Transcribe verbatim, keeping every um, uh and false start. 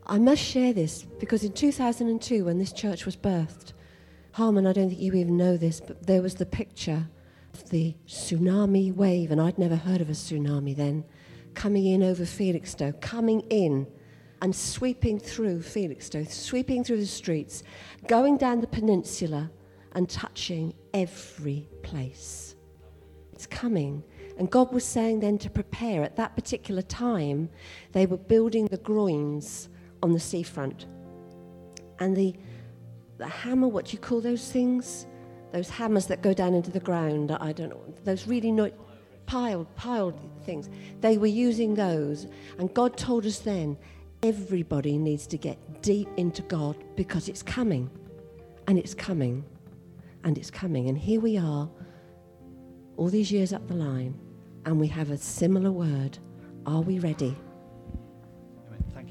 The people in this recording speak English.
I must share this because in two thousand two, when this church was birthed, Harmon, I don't think you even know this, but there was the picture of the tsunami wave, and I'd never heard of a tsunami then, coming in over Felixstowe, coming in and sweeping through Felixstowe, sweeping through the streets, going down the peninsula and touching every place. It's coming. And God was saying then to prepare. At that particular time, they were building the groins on the seafront. And the, the hammer, what do you call those things? Those hammers that go down into the ground, I don't know, those really no, piled, piled things. They were using those. And God told us then, everybody needs to get deep into God because it's coming. And it's coming. And it's coming. And here we are, all these years up the line, and we have a similar word. Are we ready?